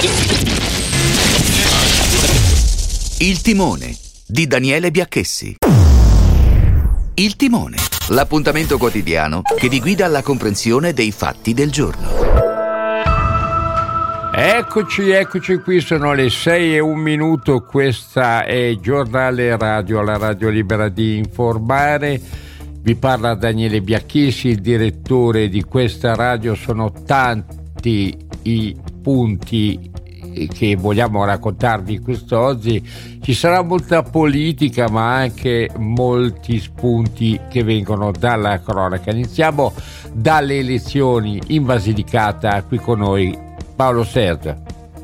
Il timone di Daniele Biacchessi. Il timone, l'appuntamento quotidiano che vi guida alla comprensione dei fatti del giorno. Eccoci qui, sono le 6:01. Questa è Giornale Radio, la radio libera di informare. Vi parla Daniele Biacchessi, il direttore di questa radio. Sono tanti i punti che vogliamo raccontarvi quest'oggi. Ci sarà molta politica, ma anche molti spunti che vengono dalla cronaca. Iniziamo dalle elezioni in Basilicata. Qui con noi Paolo Sergio.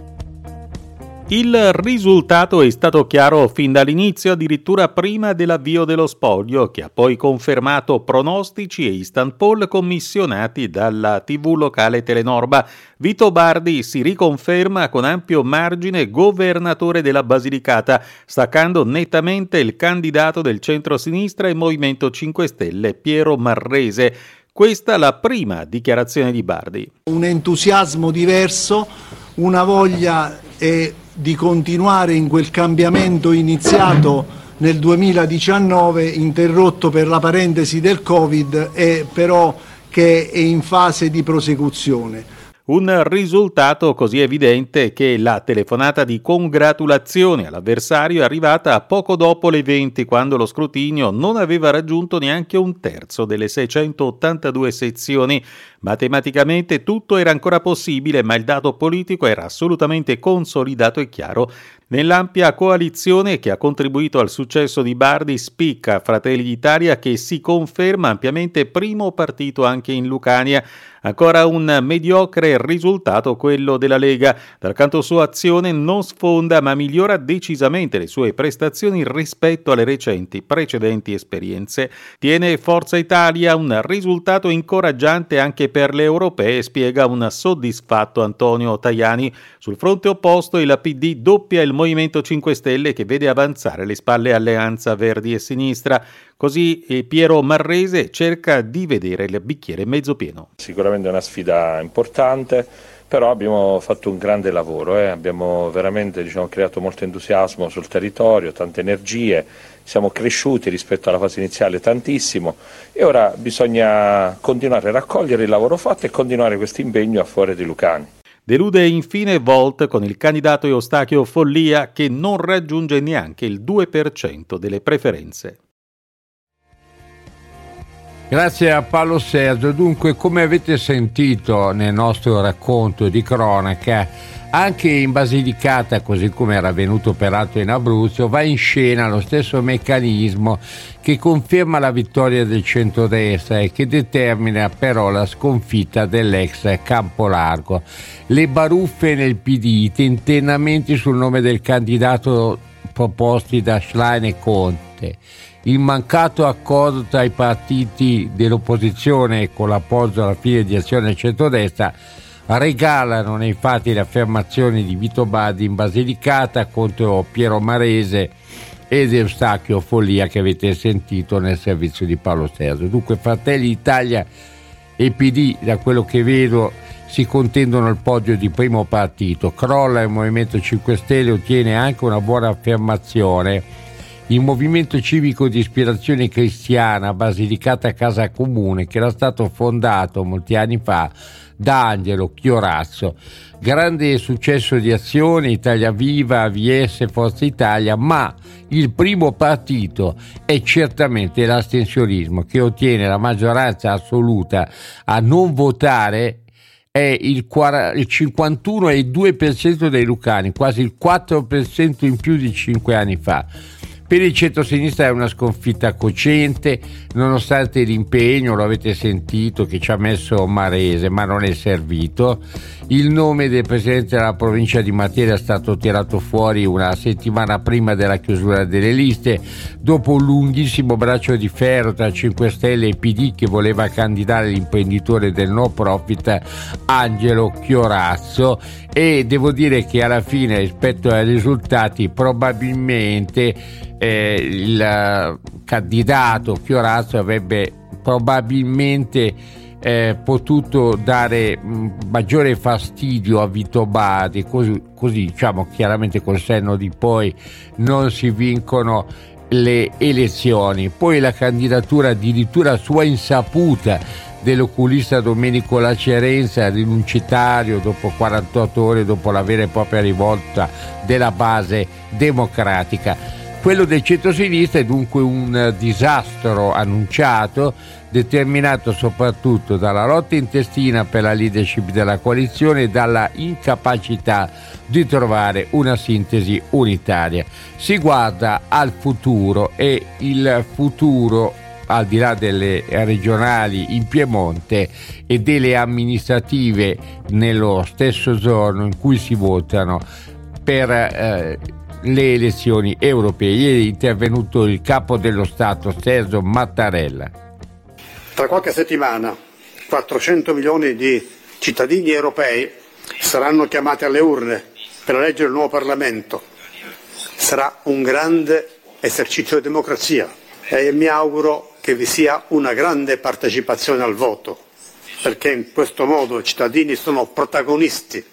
Il risultato è stato chiaro fin dall'inizio, addirittura prima dell'avvio dello spoglio, che ha poi confermato pronostici e instant poll commissionati dalla TV locale Telenorba. Vito Bardi si riconferma con ampio margine governatore della Basilicata, staccando nettamente il candidato del centro-sinistra e Movimento 5 Stelle, Piero Marrese. Questa la prima dichiarazione di Bardi. Un entusiasmo diverso, una voglia di continuare in quel cambiamento iniziato nel 2019, interrotto per la parentesi del Covid e però che è in fase di prosecuzione. Un risultato così evidente che la telefonata di congratulazione all'avversario è arrivata poco dopo le 20, quando lo scrutinio non aveva raggiunto neanche un terzo delle 682 sezioni. Matematicamente tutto era ancora possibile, ma il dato politico era assolutamente consolidato e chiaro. Nell'ampia coalizione che ha contribuito al successo di Bardi spicca Fratelli d'Italia, che si conferma ampiamente primo partito anche in Lucania. Ancora un mediocre risultato quello della Lega. Dal canto suo Azione non sfonda, ma migliora decisamente le sue prestazioni rispetto alle precedenti esperienze. Tiene Forza Italia un risultato incoraggiante anche per le europee, spiega un soddisfatto Antonio Tajani. Sul fronte opposto il PD doppia il Movimento 5 Stelle, che vede avanzare le spalle Alleanza Verdi e Sinistra. Così Piero Marrese cerca di vedere il bicchiere mezzo pieno. Sicuramente è una sfida importante, però abbiamo fatto un grande lavoro, abbiamo veramente creato molto entusiasmo sul territorio, tante energie, siamo cresciuti rispetto alla fase iniziale tantissimo e ora bisogna continuare a raccogliere il lavoro fatto e continuare questo impegno a favore dei lucani. Delude infine Volt con il candidato Eustachio Follia, che non raggiunge neanche il 2% delle preferenze. Grazie a Paolo Sergio. Dunque, come avete sentito nel nostro racconto di cronaca, anche in Basilicata, così come era avvenuto peraltro in Abruzzo, va in scena lo stesso meccanismo che conferma la vittoria del centrodestra e che determina però la sconfitta dell'ex Campolargo. Le baruffe nel PD, i tentennamenti sul nome del candidato proposti da Schlein e Conte, il mancato accordo tra i partiti dell'opposizione con l'appoggio alla fine di Azione e Centrodestra regalano nei fatti le affermazioni di Vito Bardi in Basilicata contro Piero Marrese ed Eustachio Follia, che avete sentito nel servizio di Paolo Sergio. Dunque Fratelli d'Italia e PD, da quello che vedo, si contendono il podio di primo partito. Crolla il Movimento 5 Stelle, ottiene anche una buona affermazione il movimento civico di ispirazione cristiana Basilicata Casa Comune, che era stato fondato molti anni fa da Angelo Chiorazzo. Grande successo di Azione, Italia Viva, AVS, Forza Italia, ma il primo partito è certamente l'astensionismo, che ottiene la maggioranza assoluta a non votare. È il 51,2% dei lucani, quasi il 4% in più di 5 anni fa. Per il centro-sinistra è una sconfitta cocente, nonostante l'impegno, lo avete sentito, che ci ha messo Marrese, ma non è servito. Il nome del presidente della provincia di Matera è stato tirato fuori una settimana prima della chiusura delle liste, dopo un lunghissimo braccio di ferro tra 5 Stelle e PD, che voleva candidare l'imprenditore del no profit Angelo Chiorazzo. E devo dire che alla fine, rispetto ai risultati, probabilmente il candidato Chiorazzo avrebbe probabilmente potuto dare maggiore fastidio a Vito Badi, così diciamo chiaramente col senno di poi non si vincono le elezioni. Poi la candidatura addirittura a sua insaputa dell'oculista Domenico Lacerenza, rinunciatario dopo 48 ore dopo la vera e propria rivolta della base democratica. Quello del centro-sinistra è dunque un disastro annunciato, determinato soprattutto dalla lotta intestina per la leadership della coalizione e dalla incapacità di trovare una sintesi unitaria. Si guarda al futuro e il futuro, al di là delle regionali in Piemonte e delle amministrative nello stesso giorno in cui si votano per le elezioni europee. Ieri è intervenuto il capo dello Stato Sergio Mattarella. Tra qualche settimana 400 milioni di cittadini europei saranno chiamati alle urne per eleggere il nuovo Parlamento. Sarà un grande esercizio di democrazia e mi auguro che vi sia una grande partecipazione al voto, perché in questo modo i cittadini sono protagonisti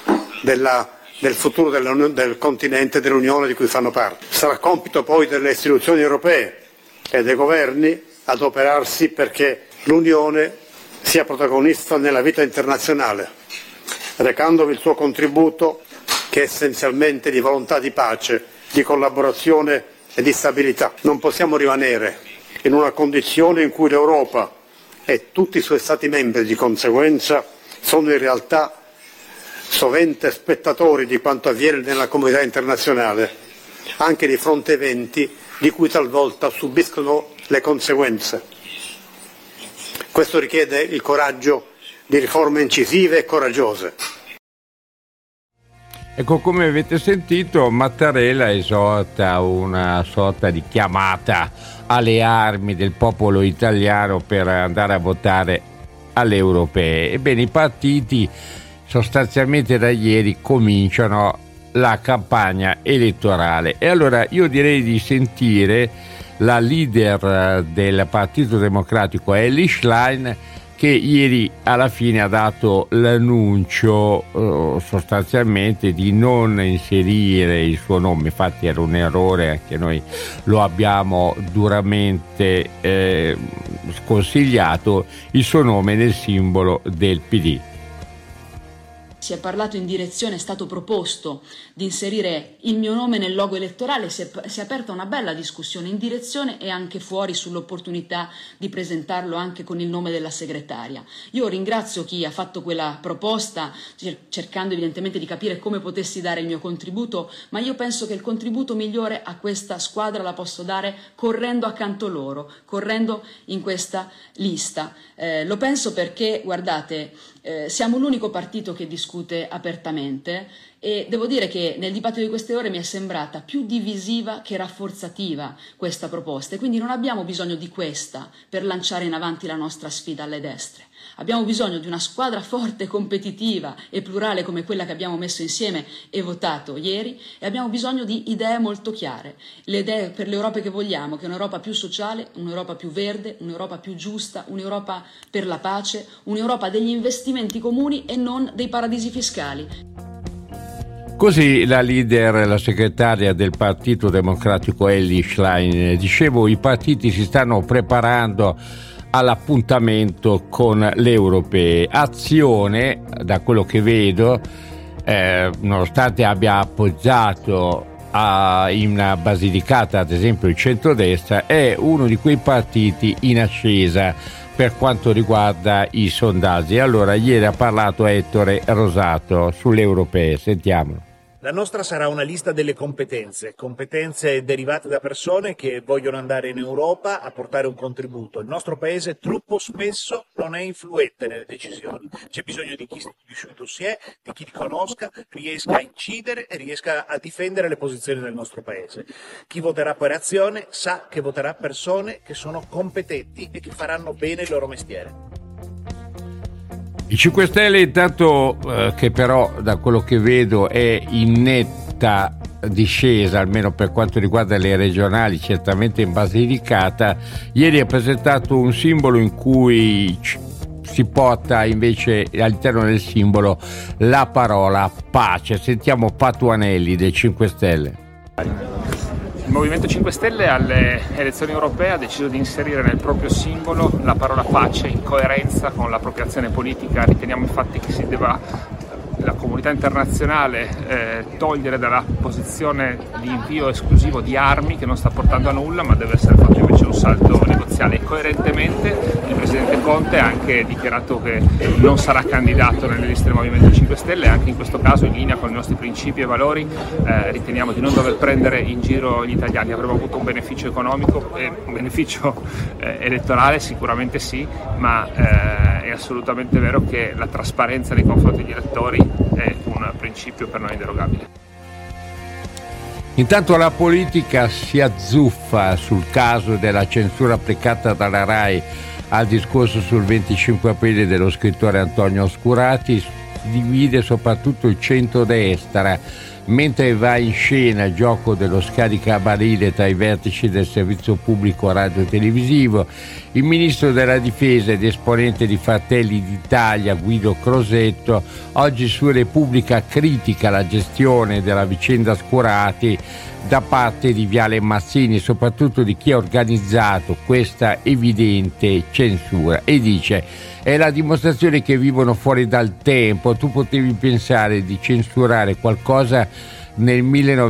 del futuro del continente e dell'Unione di cui fanno parte. Sarà compito poi delle istituzioni europee e dei governi adoperarsi perché l'Unione sia protagonista nella vita internazionale, recandovi il suo contributo che è essenzialmente di volontà di pace, di collaborazione e di stabilità. Non possiamo rimanere in una condizione in cui l'Europa e tutti i suoi Stati membri di conseguenza sono in realtà sovente spettatori di quanto avviene nella comunità internazionale, anche di fronte a eventi di cui talvolta subiscono le conseguenze. Questo richiede il coraggio di riforme incisive e coraggiose. Ecco, come avete sentito, Mattarella esorta una sorta di chiamata alle armi del popolo italiano per andare a votare alle europee. Ebbene, i partiti sostanzialmente da ieri cominciano la campagna elettorale e allora io direi di sentire la leader del Partito Democratico Elly Schlein, che ieri alla fine ha dato l'annuncio sostanzialmente di non inserire il suo nome. Infatti era un errore, anche noi lo abbiamo duramente sconsigliato, il suo nome nel simbolo del PD. Si è parlato in direzione, è stato proposto di inserire il mio nome nel logo elettorale, si è aperta una bella discussione in direzione e anche fuori sull'opportunità di presentarlo anche con il nome della segretaria. Io ringrazio chi ha fatto quella proposta, cercando evidentemente di capire come potessi dare il mio contributo, ma io penso che il contributo migliore a questa squadra la posso dare correndo accanto loro, correndo in questa lista. Lo penso perché, guardate, siamo l'unico partito che discute apertamente e devo dire che nel dibattito di queste ore mi è sembrata più divisiva che rafforzativa questa proposta e quindi non abbiamo bisogno di questa per lanciare in avanti la nostra sfida alle destre. Abbiamo bisogno di una squadra forte, competitiva e plurale come quella che abbiamo messo insieme e votato ieri e abbiamo bisogno di idee molto chiare, le idee per l'Europa che vogliamo, che è un'Europa più sociale, un'Europa più verde, un'Europa più giusta, un'Europa per la pace, un'Europa degli investimenti comuni e non dei paradisi fiscali. Così la leader, la segretaria del Partito Democratico Elly Schlein. Dicevo, i partiti si stanno preparando all'appuntamento con le europee. Azione, da quello che vedo, nonostante abbia appoggiato in Basilicata ad esempio il centrodestra, è uno di quei partiti in ascesa per quanto riguarda i sondaggi. Allora ieri ha parlato Ettore Rosato sulle europee, sentiamolo. La nostra sarà una lista delle competenze derivate da persone che vogliono andare in Europa a portare un contributo. Il nostro paese troppo spesso non è influente nelle decisioni. C'è bisogno di chi studi sui dossier, di chi li conosca, riesca a incidere e riesca a difendere le posizioni del nostro paese. Chi voterà per Azione sa che voterà persone che sono competenti e che faranno bene il loro mestiere. I 5 Stelle intanto, che però da quello che vedo è in netta discesa, almeno per quanto riguarda le regionali, certamente in Basilicata, ieri ha presentato un simbolo in cui si porta invece all'interno del simbolo la parola pace. Sentiamo Patuanelli dei 5 Stelle. Il Movimento 5 Stelle alle elezioni europee ha deciso di inserire nel proprio simbolo la parola pace in coerenza con la propria azione politica. Riteniamo infatti che si debba la comunità internazionale togliere dalla posizione di invio esclusivo di armi che non sta portando a nulla, ma deve essere fatto invece un salto negoziale. E coerentemente il Presidente Conte ha anche dichiarato che non sarà candidato nelle liste del Movimento 5 Stelle, anche in questo caso in linea con i nostri principi e valori. Riteniamo di non dover prendere in giro gli italiani. Avremmo avuto un beneficio economico e un beneficio elettorale, sicuramente sì, ma è assolutamente vero che la trasparenza nei confronti degli elettori è un principio per noi inderogabile. Intanto la politica si azzuffa sul caso della censura applicata dalla RAI al discorso sul 25 aprile dello scrittore Antonio Oscurati. Divide soprattutto il centrodestra, mentre va in scena il gioco dello scaricabarile tra i vertici del servizio pubblico radio-televisivo. Il ministro della difesa ed esponente di Fratelli d'Italia Guido Crosetto oggi su Repubblica critica la gestione della vicenda Oscurati da parte di Viale Mazzini, soprattutto di chi ha organizzato questa evidente censura, e dice: è la dimostrazione che vivono fuori dal tempo. Tu potevi pensare di censurare qualcosa nel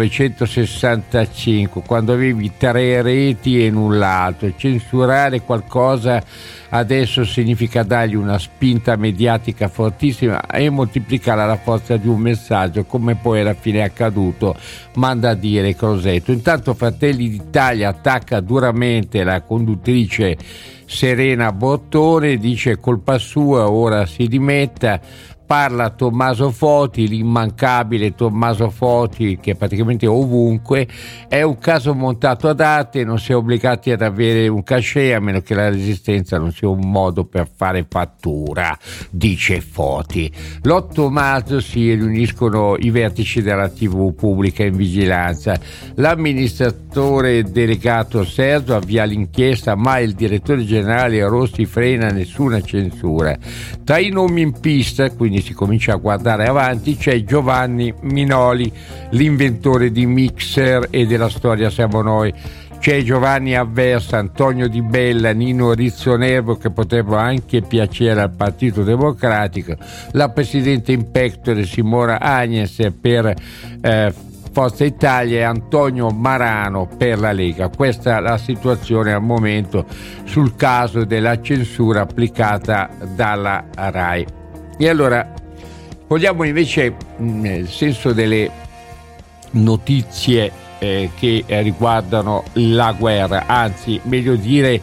1965, quando avevi 3 reti e null'altro. Censurare qualcosa adesso significa dargli una spinta mediatica fortissima e moltiplicare la forza di un messaggio, come poi alla fine è accaduto, manda a dire Crosetto. Intanto Fratelli d'Italia attacca duramente la conduttrice Serena Bottone, dice colpa sua, ora si dimetta. Parla Tommaso Foti, l'immancabile Tommaso Foti, che è praticamente ovunque. È un caso montato ad arte, non si è obbligati ad avere un cachet, a meno che la resistenza non sia un modo per fare fattura, dice Foti. L'8 marzo si riuniscono i vertici della TV pubblica in vigilanza. L'amministratore delegato Sergio avvia l'inchiesta, ma il direttore generale Rossi frena nessuna censura. Tra i nomi in pista, quindi si comincia a guardare avanti, c'è Giovanni Minoli, l'inventore di Mixer e della storia Siamo Noi. C'è Giovanni Aversa, Antonio Di Bella, Nino Rizzonervo, che potrebbero anche piacere al Partito Democratico, la presidente in pectore Simona Agnes per Forza Italia e Antonio Marano per la Lega. Questa è la situazione al momento sul caso della censura applicata dalla RAI. E allora vogliamo invece, nel senso delle notizie che riguardano la guerra, anzi meglio dire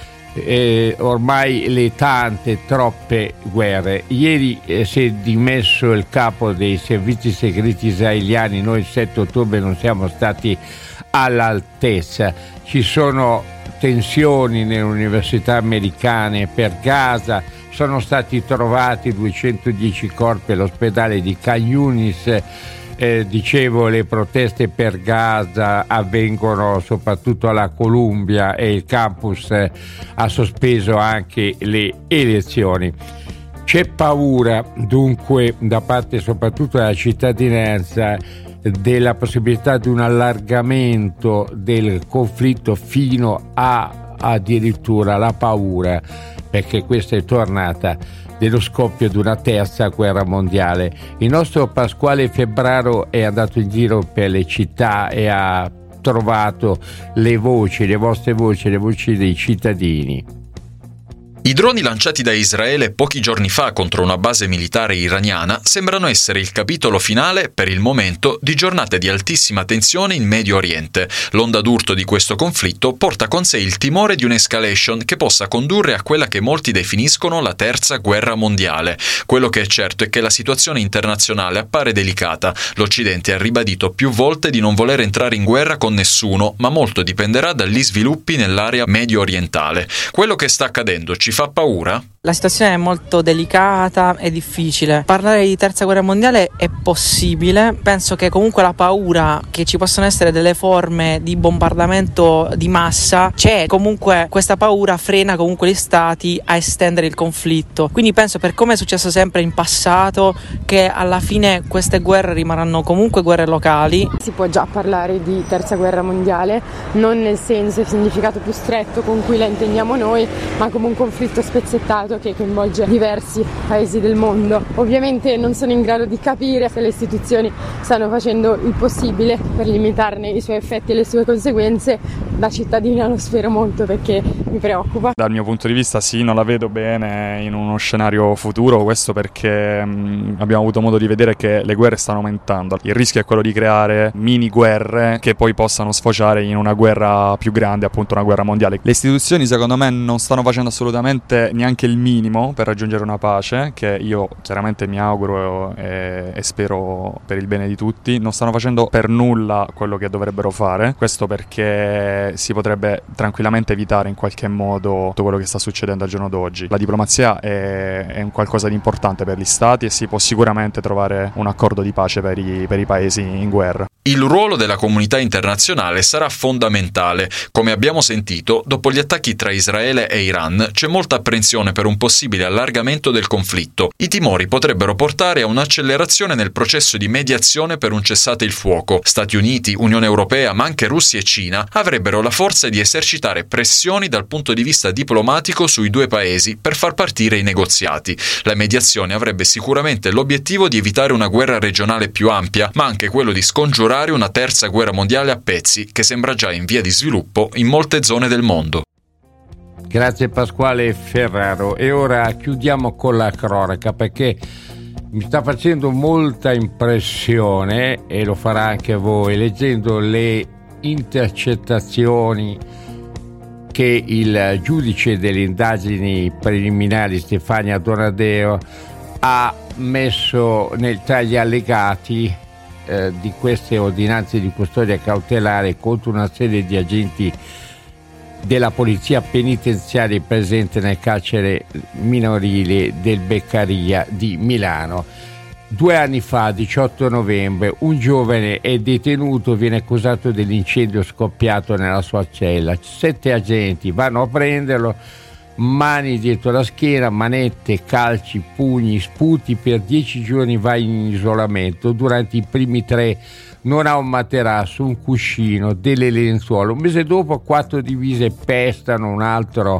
ormai le troppe guerre. Ieri si è dimesso il capo dei servizi segreti israeliani. Noi il 7 ottobre non siamo stati all'altezza. Ci sono tensioni nelle università americane per Gaza. Sono stati trovati 210 corpi all'ospedale di Khan Yunis. Dicevo, le proteste per Gaza avvengono soprattutto alla Columbia e il campus ha sospeso anche le elezioni. C'è paura dunque da parte soprattutto della cittadinanza della possibilità di un allargamento del conflitto fino a addirittura la paura, perché questa è tornata, dello scoppio di una terza guerra mondiale. Il nostro Pasquale Febbraro è andato in giro per le città e ha trovato le vostre voci, le voci dei cittadini. I droni lanciati da Israele pochi giorni fa contro una base militare iraniana sembrano essere il capitolo finale, per il momento, di giornate di altissima tensione in Medio Oriente. L'onda d'urto di questo conflitto porta con sé il timore di un'escalation che possa condurre a quella che molti definiscono la terza guerra mondiale. Quello che è certo è che la situazione internazionale appare delicata. L'Occidente ha ribadito più volte di non voler entrare in guerra con nessuno, ma molto dipenderà dagli sviluppi nell'area medio orientale. Quello che sta accadendo ci fa paura? La situazione è molto delicata e difficile. Parlare di terza guerra mondiale è possibile. Penso che comunque la paura che ci possono essere delle forme di bombardamento di massa c'è. Comunque questa paura frena comunque gli stati a estendere il conflitto. Quindi penso, per come è successo sempre in passato, che alla fine queste guerre rimarranno comunque guerre locali. Si può già parlare di terza guerra mondiale, non nel senso e significato più stretto con cui la intendiamo noi, ma come un conflitto spezzettato che coinvolge diversi paesi del mondo. Ovviamente non sono in grado di capire se le istituzioni stanno facendo il possibile per limitarne i suoi effetti e le sue conseguenze. Da cittadina lo spero molto, perché mi preoccupa. Dal mio punto di vista sì, non la vedo bene in uno scenario futuro, questo perché abbiamo avuto modo di vedere che le guerre stanno aumentando. Il rischio è quello di creare mini guerre che poi possano sfociare in una guerra più grande, appunto una guerra mondiale. Le istituzioni secondo me non stanno facendo assolutamente neanche il minimo per raggiungere una pace, che io chiaramente mi auguro e spero per il bene di tutti. Non stanno facendo per nulla quello che dovrebbero fare, questo perché si potrebbe tranquillamente evitare in qualche modo tutto quello che sta succedendo al giorno d'oggi. La diplomazia è un qualcosa di importante per gli stati e si può sicuramente trovare un accordo di pace per i paesi in guerra. Il ruolo della comunità internazionale sarà fondamentale. Come abbiamo sentito, dopo gli attacchi tra Israele e Iran c'è molta apprensione per un possibile allargamento del conflitto. I timori potrebbero portare a un'accelerazione nel processo di mediazione per un cessate il fuoco. Stati Uniti, Unione Europea, ma anche Russia e Cina avrebbero la forza di esercitare pressioni dal punto di vista diplomatico sui due paesi per far partire i negoziati. La mediazione avrebbe sicuramente l'obiettivo di evitare una guerra regionale più ampia, ma anche quello di scongiurare una terza guerra mondiale a pezzi che sembra già in via di sviluppo in molte zone del mondo. Grazie Pasquale Ferraro. E ora chiudiamo con la cronaca, perché mi sta facendo molta impressione, e lo farà anche a voi, leggendo le intercettazioni che il giudice delle indagini preliminari Stefania Donadeo ha messo tra gli allegati di queste ordinanze di custodia cautelare contro una serie di agenti della polizia penitenziaria presente nel carcere minorile del Beccaria di Milano. 2 anni fa, 18 novembre, un giovane è detenuto, viene accusato dell'incendio scoppiato nella sua cella. 7 agenti vanno a prenderlo, mani dietro la schiena, manette, calci, pugni, sputi. Per 10 giorni va in isolamento. Durante i primi 3 non ha un materasso, un cuscino, delle lenzuola. Un mese dopo 4 divise pestano un altro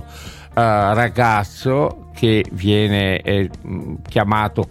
ragazzo che viene chiamato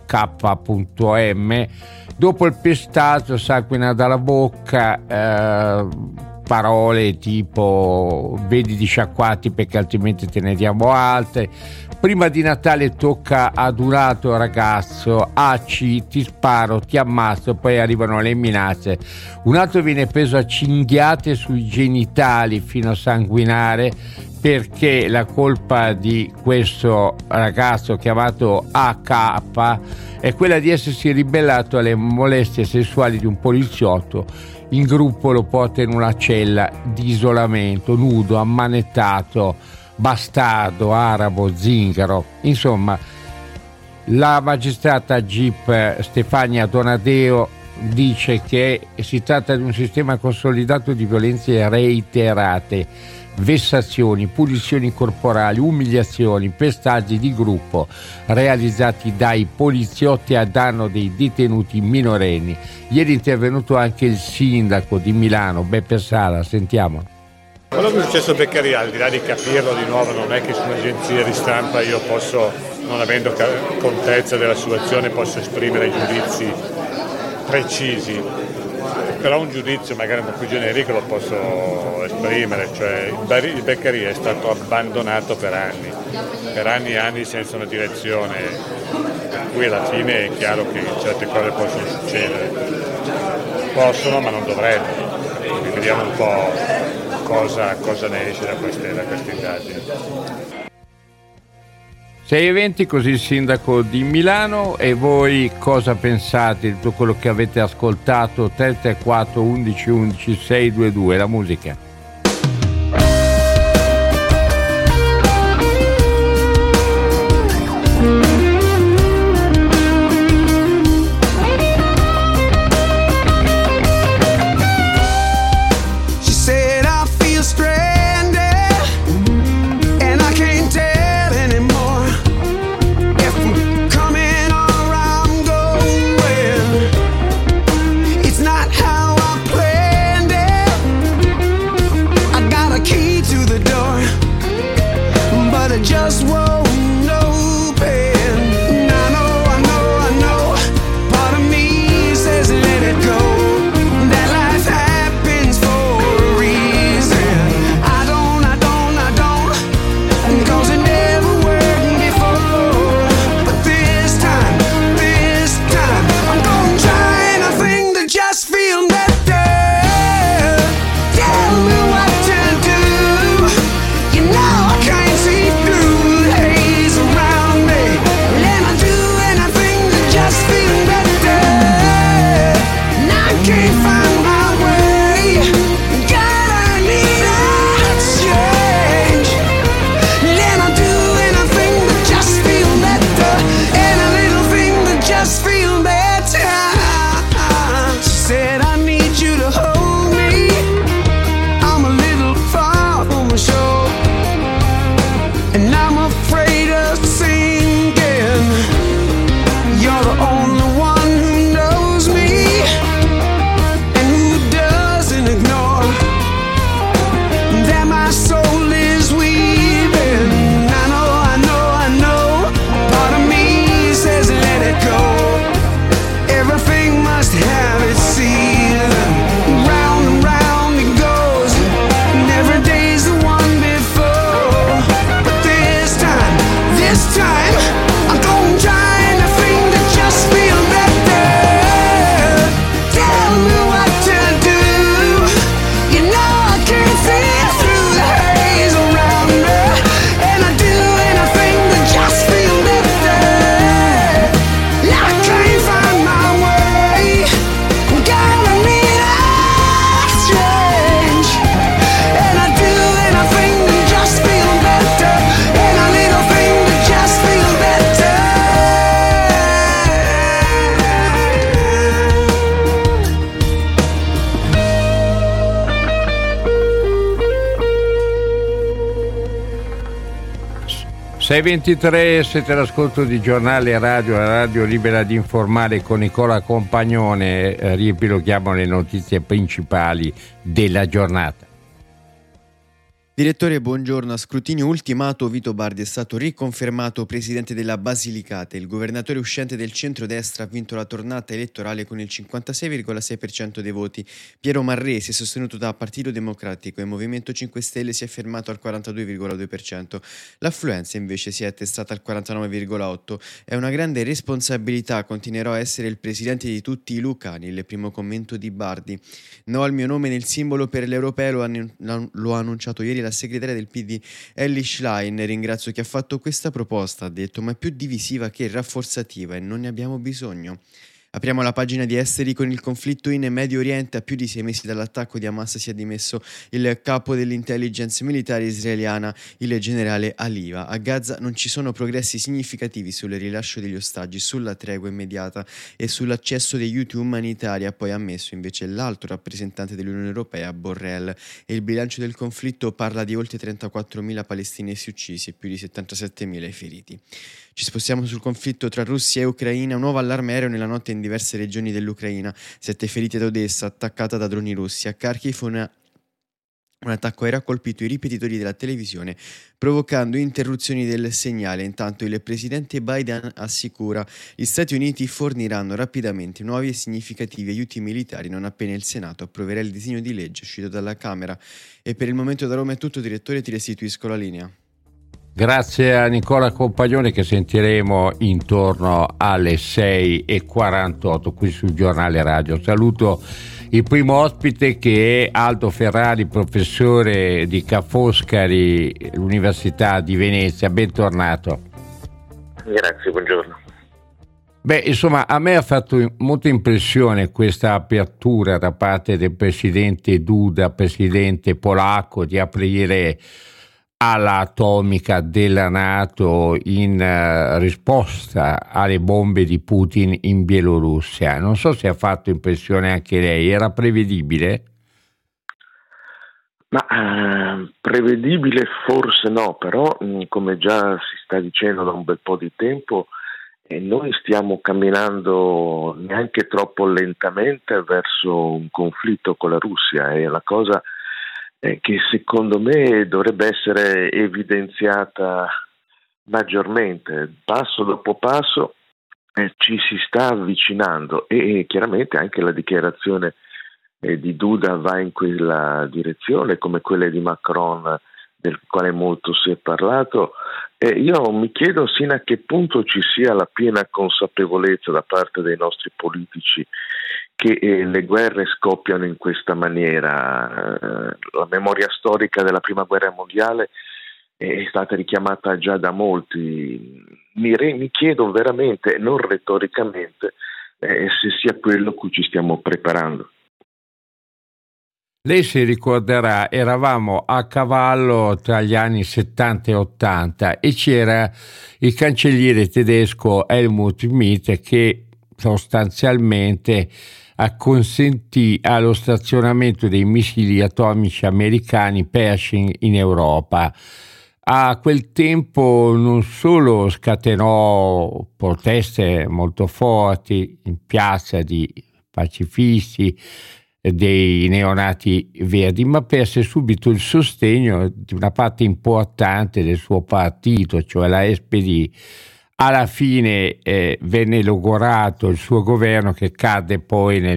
K.M. Dopo il pestaggio sanguina dalla bocca, parole tipo vedi di sciacquati perché altrimenti te ne diamo altre. Prima di Natale tocca ad un altro ragazzo: AC, ti sparo, ti ammazzo. Poi arrivano le minacce. Un altro viene preso a cinghiate sui genitali fino a sanguinare, perché la colpa di questo ragazzo chiamato AK è quella di essersi ribellato alle molestie sessuali di un poliziotto. In gruppo lo porta in una cella di isolamento, nudo, ammanettato, bastardo, arabo, zingaro. Insomma, la magistrata GIP Stefania Donadeo dice che si tratta di un sistema consolidato di violenze reiterate, vessazioni, punizioni corporali, umiliazioni, pestaggi di gruppo realizzati dai poliziotti a danno dei detenuti minorenni. Ieri è intervenuto anche il sindaco di Milano, Beppe Sala. Sentiamo. Quello che è successo a Beccaria, al di là di capirlo di nuovo, non è che su un'agenzia di stampa io posso, non avendo contezza della situazione, posso esprimere giudizi precisi. Però un giudizio magari un po' più generico lo posso esprimere, cioè il Beccaria è stato abbandonato per anni e anni senza una direzione, per cui alla fine è chiaro che certe cose possono succedere, ma non dovrebbero, quindi vediamo un po' cosa ne esce da queste indagini. 6:20, così il sindaco di Milano. E voi cosa pensate di tutto quello che avete ascoltato? 334 11 11 622, la musica. 6:23, siete all'ascolto di Giornale Radio, la radio libera di informare con Nicola Compagnone. Riepiloghiamo le notizie principali della giornata. Direttore, buongiorno. A scrutinio ultimato Vito Bardi è stato riconfermato presidente della Basilicata. Il governatore uscente del centrodestra ha vinto la tornata elettorale con il 56,6% dei voti. Piero Marresi, sostenuto da Partito Democratico e Movimento 5 Stelle, si è fermato al 42,2%. L'affluenza invece si è attestata al 49,8%. È una grande responsabilità, continuerò a essere il presidente di tutti i lucani, il primo commento di Bardi. No al mio nome nel simbolo per l'europeo, lo ha annunciato ieri la segretaria del PD Elly Schlein. Ringrazio chi ha fatto questa proposta, ha detto, ma è più divisiva che rafforzativa e non ne abbiamo bisogno. Apriamo la pagina di esteri con il conflitto in Medio Oriente. A più di 6 mesi dall'attacco di Hamas si è dimesso il capo dell'intelligence militare israeliana, il generale Haliva. A Gaza non ci sono progressi significativi sul rilascio degli ostaggi, sulla tregua immediata e sull'accesso degli aiuti umanitari, ha poi ammesso invece l'alto rappresentante dell'Unione Europea, Borrell. E il bilancio del conflitto parla di oltre 34.000 palestinesi uccisi e più di 77.000 feriti. Ci spostiamo sul conflitto tra Russia e Ucraina. Un nuovo allarme aereo nella notte in diverse regioni dell'Ucraina. 7 feriti ad Odessa, attaccata da droni russi. A Kharkiv un attacco aereo ha colpito i ripetitori della televisione, provocando interruzioni del segnale. Intanto il presidente Biden assicura gli Stati Uniti forniranno rapidamente nuovi e significativi aiuti militari non appena il Senato approverà il disegno di legge uscito dalla Camera. E per il momento da Roma è tutto, direttore, ti restituisco la linea. Grazie a Nicola Compagnone, che sentiremo intorno alle 6:48 qui sul Giornale Radio. Saluto il primo ospite, che è Aldo Ferrari, professore di Ca' Foscari, l'Università di Venezia. Bentornato. Grazie, buongiorno. Insomma, a me ha fatto molta impressione questa apertura da parte del presidente Duda, presidente polacco, di aprire alla atomica della NATO in risposta alle bombe di Putin in Bielorussia. Non so se ha fatto impressione anche lei. Era prevedibile? Ma prevedibile forse no, però come già si sta dicendo da un bel po' di tempo, noi stiamo camminando neanche troppo lentamente verso un conflitto con la Russia. È la cosa che secondo me dovrebbe essere evidenziata maggiormente. Passo dopo passo ci si sta avvicinando, e chiaramente anche la dichiarazione di Duda va in quella direzione, come quelle di Macron, del quale molto si è parlato. Io mi chiedo sino a che punto ci sia la piena consapevolezza da parte dei nostri politici che le guerre scoppiano in questa maniera. La memoria storica della Prima Guerra Mondiale è stata richiamata già da molti. Mi chiedo veramente, non retoricamente, se sia quello a cui ci stiamo preparando. Lei si ricorderà, eravamo a cavallo tra gli anni 70 e 80 e c'era il cancelliere tedesco Helmut Schmidt, che sostanzialmente acconsentì allo stazionamento dei missili atomici americani Pershing in Europa. A quel tempo non solo scatenò proteste molto forti in piazza di pacifisti, dei neonati verdi, ma perse subito il sostegno di una parte importante del suo partito, cioè la SPD. Alla fine venne logorato il suo governo, che cadde poi nel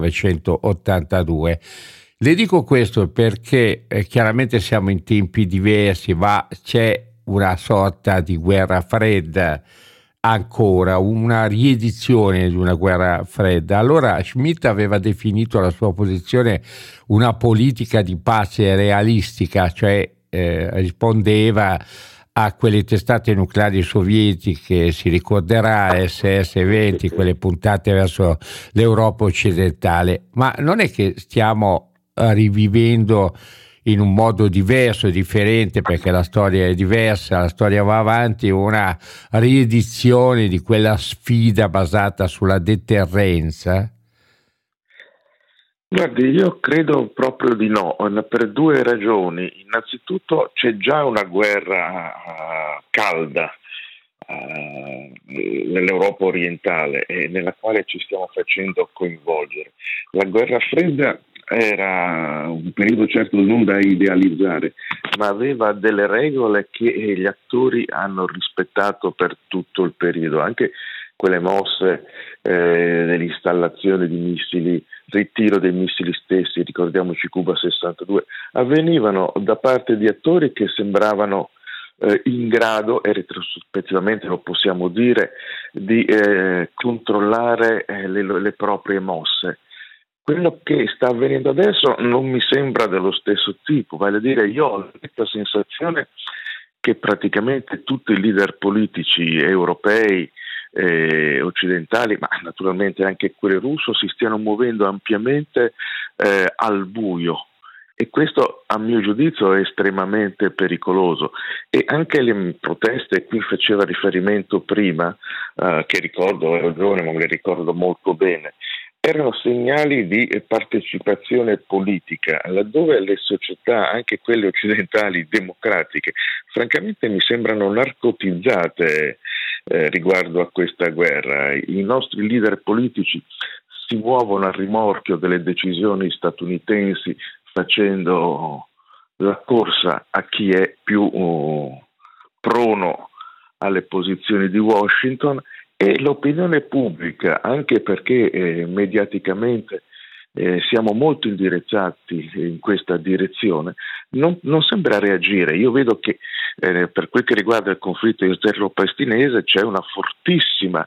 1982. Le dico questo perché chiaramente siamo in tempi diversi, ma c'è una sorta di guerra fredda ancora, una riedizione di una guerra fredda. Allora Schmidt aveva definito la sua posizione una politica di pace realistica, cioè rispondeva a quelle testate nucleari sovietiche, si ricorderà, SS-20, quelle puntate verso l'Europa occidentale. Ma non è che stiamo rivivendo in un modo diverso, differente, perché la storia è diversa, la storia va avanti, una riedizione di quella sfida basata sulla deterrenza? Guardi, io credo proprio di no, per due ragioni. Innanzitutto c'è già una guerra calda nell'Europa orientale nella quale ci stiamo facendo coinvolgere. La guerra fredda era un periodo certo non da idealizzare, ma aveva delle regole che gli attori hanno rispettato per tutto il periodo, anche quelle mosse dell'installazione di missili, ritiro dei missili stessi, ricordiamoci Cuba 62, avvenivano da parte di attori che sembravano in grado, e retrospettivamente lo possiamo dire, di controllare le proprie mosse. Quello che sta avvenendo adesso non mi sembra dello stesso tipo, vale a dire, io ho questa sensazione che praticamente tutti i leader politici europei, occidentali, ma naturalmente anche quelli russo, si stiano muovendo ampiamente al buio. E questo, a mio giudizio, è estremamente pericoloso. E anche le proteste, qui faceva riferimento prima, che ricordo, ero giovane ma me le ricordo molto bene, erano segnali di partecipazione politica, laddove le società, anche quelle occidentali democratiche, francamente mi sembrano narcotizzate riguardo a questa guerra. I nostri leader politici si muovono a rimorchio delle decisioni statunitensi, facendo la corsa a chi è più prono alle posizioni di Washington, e l'opinione pubblica, anche perché mediaticamente siamo molto indirizzati in questa direzione, non sembra reagire. Io vedo che per quel che riguarda il conflitto israelo-palestinese c'è una fortissima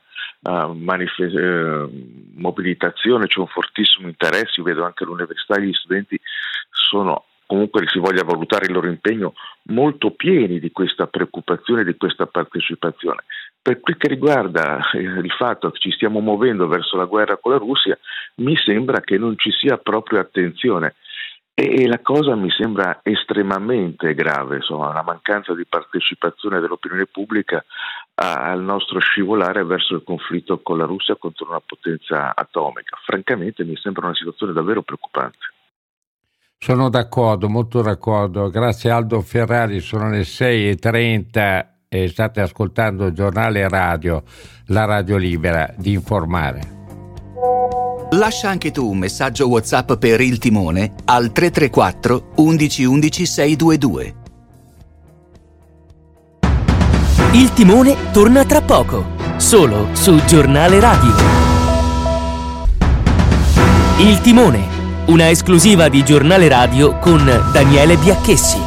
mobilitazione, c'è un fortissimo interesse. Io vedo anche all'università gli studenti sono, comunque si voglia valutare il loro impegno, molto pieni di questa preoccupazione, di questa partecipazione. Per quel che riguarda il fatto che ci stiamo muovendo verso la guerra con la Russia, mi sembra che non ci sia proprio attenzione, e la cosa mi sembra estremamente grave, insomma, la mancanza di partecipazione dell'opinione pubblica al nostro scivolare verso il conflitto con la Russia contro una potenza atomica. Francamente mi sembra una situazione davvero preoccupante. Sono d'accordo, molto d'accordo. Grazie Aldo Ferrari, sono le 6:30 e state ascoltando il giornale radio, la radio libera di informare. Lascia anche tu un messaggio WhatsApp per Il Timone al 334 11 11 622. Il Timone torna tra poco, solo su Giornale Radio. Il Timone, una esclusiva di Giornale Radio con Daniele Biacchessi.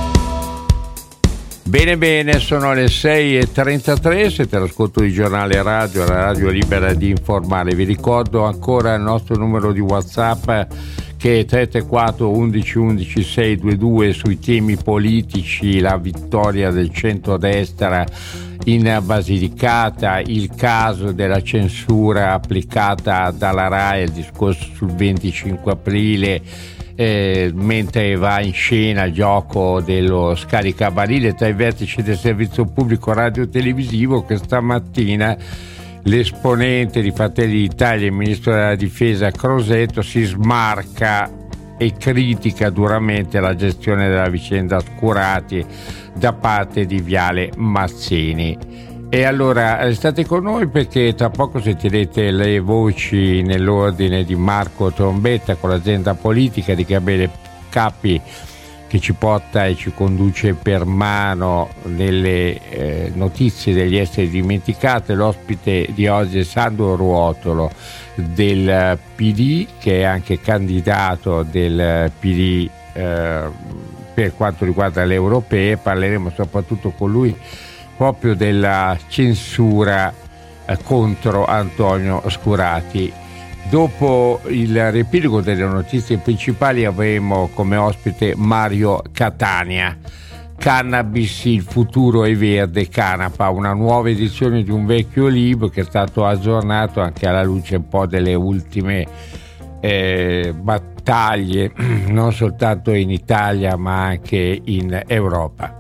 Bene, sono le 6:33, siete all'ascolto di Giornale Radio, la radio libera di informare. Vi ricordo ancora il nostro numero di WhatsApp, che è 334 11 11 622, sui temi politici, la vittoria del centrodestra in Basilicata, il caso della censura applicata dalla RAI, il discorso sul 25 aprile, mentre va in scena il gioco dello scaricabarile tra i vertici del servizio pubblico radio-televisivo, che stamattina l'esponente di Fratelli d'Italia, il ministro della difesa Crosetto, si smarca e critica duramente la gestione della vicenda Scurati da parte di Viale Mazzini. E allora restate con noi, perché tra poco sentirete le voci nell'ordine di Marco Trombetta con l'agenda politica, di Gabriele Cappi, che ci porta e ci conduce per mano nelle notizie degli esseri dimenticati. L'ospite di oggi è Sandro Ruotolo del PD, che è anche candidato del PD per quanto riguarda le europee. Parleremo soprattutto con lui proprio della censura contro Antonio Scurati. Dopo il riepilogo delle notizie principali avremo come ospite Mario Catania. Cannabis, il futuro è verde, Canapa, una nuova edizione di un vecchio libro che è stato aggiornato anche alla luce un po' delle ultime battaglie, non soltanto in Italia ma anche in Europa.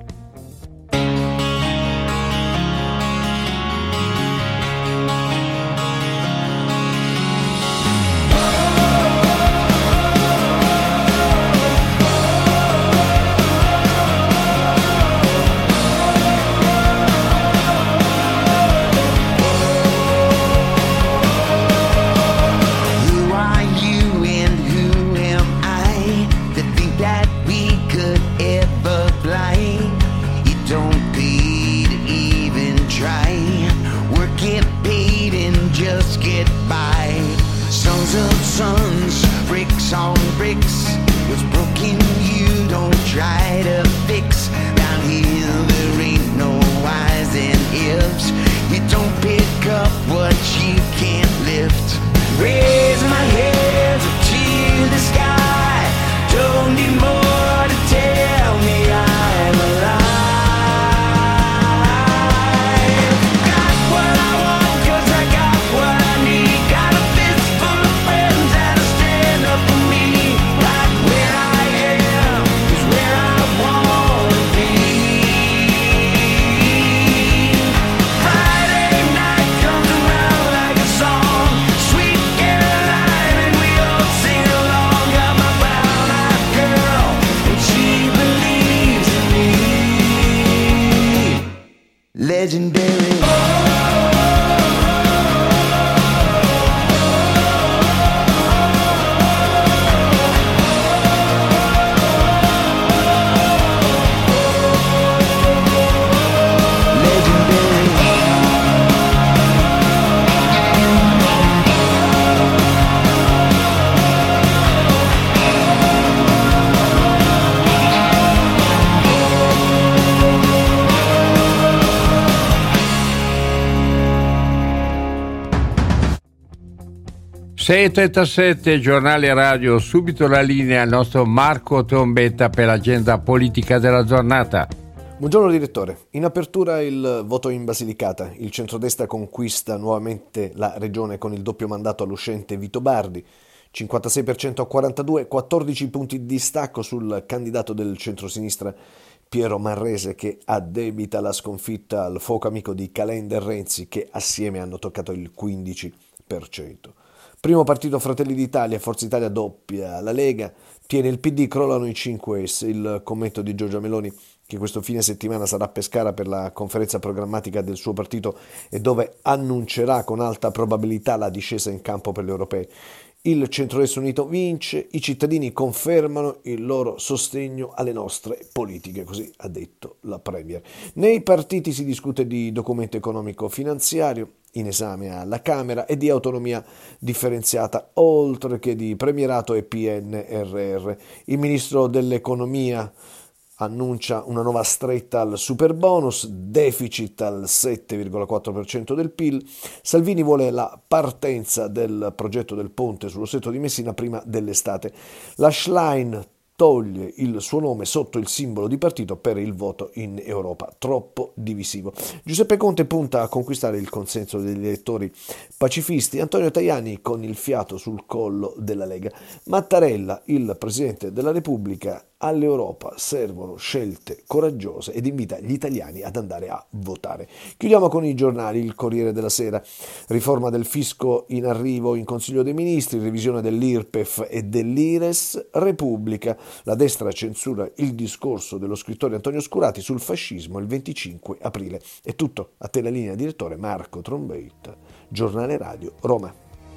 bricks. What's broken you don't try to fix. Down here there ain't no whys and ifs. You don't pick up what you can't lift. Raise my hands up to the sky. Don't need more to tell me I'm alive. Got what I want 'cause I got what I need. Got a fist full of friends that'll stand up for me. Right where I am is where I wanna be. Friday night comes around like a song. Sweet Caroline and we all sing along. Got my brown-eyed girl and she believes in me. Legendary. Sei 37, giornale radio, subito la linea al nostro Marco Trombetta per l'agenda politica della giornata. Buongiorno direttore, in apertura il voto in Basilicata, il centrodestra conquista nuovamente la regione con il doppio mandato all'uscente Vito Bardi, 56% a 42, 14 punti di distacco sul candidato del centrosinistra Piero Marrese che addebita la sconfitta al fuoco amico di Calenda e Renzi che assieme hanno toccato il 15%. Primo partito Fratelli d'Italia, Forza Italia doppia, la Lega tiene il PD, crollano i 5S, il commento di Giorgia Meloni che questo fine settimana sarà a Pescara per la conferenza programmatica del suo partito e dove annuncerà con alta probabilità la discesa in campo per le europee. Il centrodestra unito vince, i cittadini confermano il loro sostegno alle nostre politiche, così ha detto la Premier. Nei partiti si discute di documento economico-finanziario in esame alla Camera e di autonomia differenziata, oltre che di premierato e PNRR. Il ministro dell'economia annuncia una nuova stretta al superbonus, deficit al 7,4% del PIL. Salvini vuole la partenza del progetto del ponte sullo Stretto di Messina prima dell'estate. La Schlein toglie il suo nome sotto il simbolo di partito per il voto in Europa, troppo divisivo. Giuseppe Conte punta a conquistare il consenso degli elettori pacifisti, Antonio Tajani con il fiato sul collo della Lega. Mattarella, il Presidente della Repubblica, all'Europa servono scelte coraggiose ed invita gli italiani ad andare a votare. Chiudiamo con i giornali, il Corriere della Sera, riforma del fisco in arrivo in Consiglio dei Ministri, revisione dell'IRPEF e dell'IRES, Repubblica, la destra censura il discorso dello scrittore Antonio Scurati sul fascismo il 25 aprile. È tutto, a te la linea direttore Marco Trombetta, giornale radio Roma.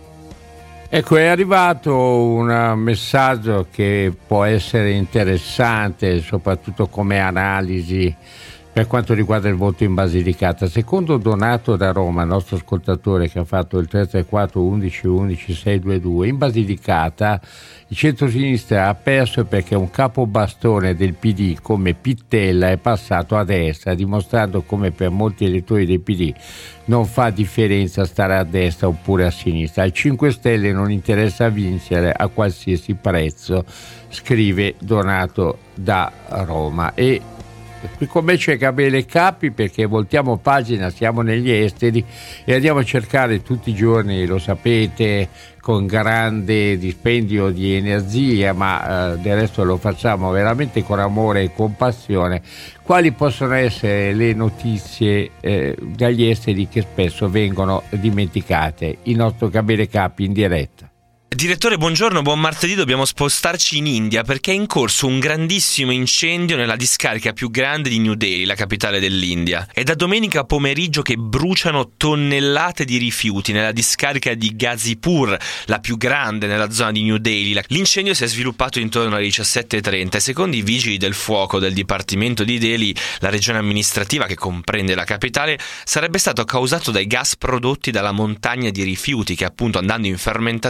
Ecco, è arrivato un messaggio che può essere interessante, soprattutto come analisi per quanto riguarda il voto in Basilicata. Secondo Donato da Roma, nostro ascoltatore che ha fatto il 334 11 11 622, in Basilicata il centro-sinistra ha perso perché un capobastone del PD come Pittella è passato a destra, dimostrando come per molti elettori del PD non fa differenza stare a destra oppure a sinistra. Ai 5 Stelle non interessa vincere a qualsiasi prezzo, scrive Donato da Roma. E qui con me c'è Gabriele Capi, perché voltiamo pagina, siamo negli esteri e andiamo a cercare tutti i giorni, lo sapete, con grande dispendio di energia, ma del resto lo facciamo veramente con amore e compassione, quali possono essere le notizie dagli esteri che spesso vengono dimenticate. Il nostro Gabriele Capi in diretta. Direttore, buongiorno, buon martedì. Dobbiamo spostarci in India perché è in corso un grandissimo incendio nella discarica più grande di New Delhi, la capitale dell'India. È da domenica pomeriggio che bruciano tonnellate di rifiuti nella discarica di Ghazipur, la più grande nella zona di New Delhi. L'incendio si è sviluppato intorno alle 17:30 e secondo i vigili del fuoco del Dipartimento di Delhi, la regione amministrativa che comprende la capitale, sarebbe stato causato dai gas prodotti dalla montagna di rifiuti che, appunto, andando in fermentazione hanno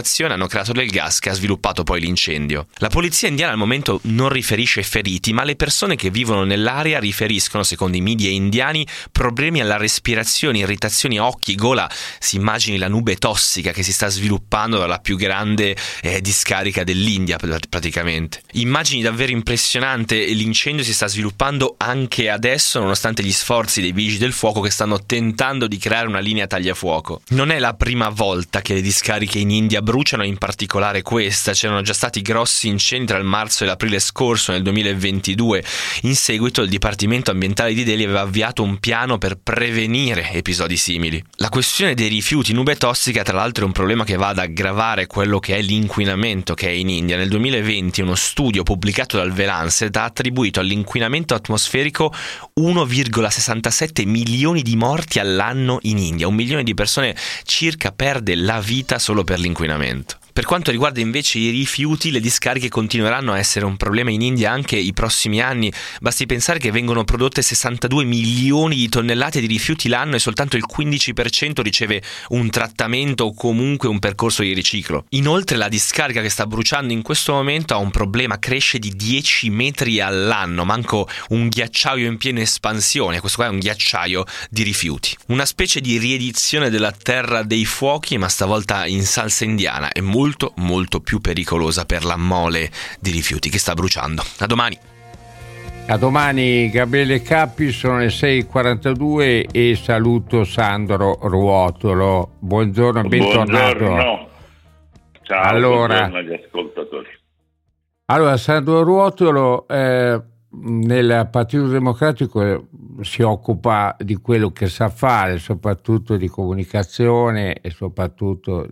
creato del gas che ha sviluppato poi l'incendio. La polizia indiana al momento non riferisce feriti, ma le persone che vivono nell'area riferiscono, secondo i media indiani, problemi alla respirazione, irritazioni a occhi, gola. Si immagini la nube tossica che si sta sviluppando dalla più grande discarica dell'India praticamente. Immagini davvero impressionante. L'incendio si sta sviluppando anche adesso nonostante gli sforzi dei vigili del fuoco che stanno tentando di creare una linea tagliafuoco. Non è la prima volta che le discariche in India bruciano, in particolare questa. C'erano già stati grossi incendi tra il marzo e l'aprile scorso nel 2022. In seguito il Dipartimento Ambientale di Delhi aveva avviato un piano per prevenire episodi simili. La questione dei rifiuti, nube tossica, tra l'altro è un problema che va ad aggravare quello che è l'inquinamento che è in India. Nel 2020 uno studio pubblicato dal The Lancet ha attribuito all'inquinamento atmosferico 1,67 milioni di morti all'anno in India. 1 milione di persone circa perde la vita solo per l'inquinamento. Per quanto riguarda invece i rifiuti, le discariche continueranno a essere un problema in India anche i prossimi anni. Basti pensare che vengono prodotte 62 milioni di tonnellate di rifiuti l'anno e soltanto il 15% riceve un trattamento o comunque un percorso di riciclo. Inoltre la discarica che sta bruciando in questo momento ha un problema, cresce di 10 metri all'anno, manco un ghiacciaio in piena espansione. Questo qua è un ghiacciaio di rifiuti. Una specie di riedizione della Terra dei Fuochi, ma stavolta in salsa indiana, e molto più pericolosa per la mole di rifiuti che sta bruciando. A domani. A domani, Gabriele Cappi, sono le 6:42 e saluto Sandro Ruotolo. Buongiorno, bentornato. Buongiorno. Ciao, buongiorno agli ascoltatori. Allora, Sandro Ruotolo nel Partito Democratico si occupa di quello che sa fare, soprattutto di comunicazione e soprattutto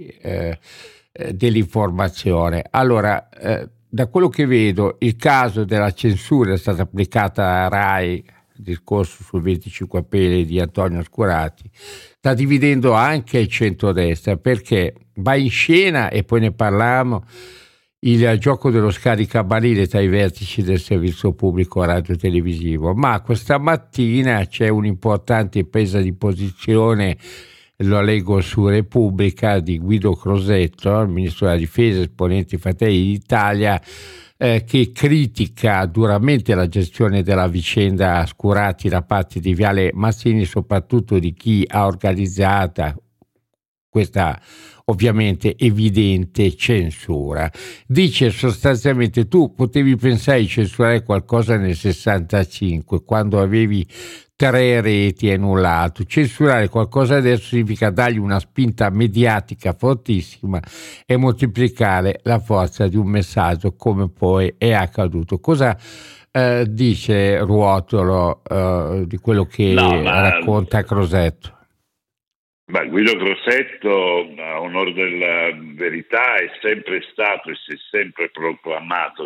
dell'informazione. Allora, da quello che vedo, il caso della censura è stata applicata a RAI, il discorso sul 25 aprile di Antonio Scurati, sta dividendo anche il centrodestra, perché va in scena, e poi ne parliamo, il gioco dello scaricabarile tra i vertici del servizio pubblico radio-televisivo. Ma questa mattina c'è un'importante presa di posizione, lo leggo su Repubblica, di Guido Crosetto, il ministro della difesa, esponente Fratelli d'Italia, che critica duramente la gestione della vicenda Scurati da parte di Viale Mazzini, soprattutto di chi ha organizzata questa ovviamente evidente censura. Dice sostanzialmente: tu potevi pensare di censurare qualcosa nel 65, quando avevi 3 reti e nullato. Censurare qualcosa adesso significa dargli una spinta mediatica fortissima e moltiplicare la forza di un messaggio, come poi è accaduto. Cosa dice Ruotolo di quello che racconta Crosetto? Guido Crosetto, a onor della verità, è sempre stato e si è sempre proclamato,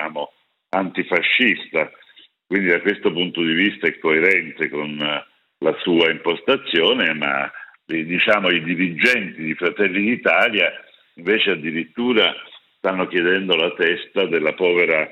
antifascista, quindi da questo punto di vista è coerente con la sua impostazione, ma i dirigenti di Fratelli d'Italia invece addirittura stanno chiedendo la testa della povera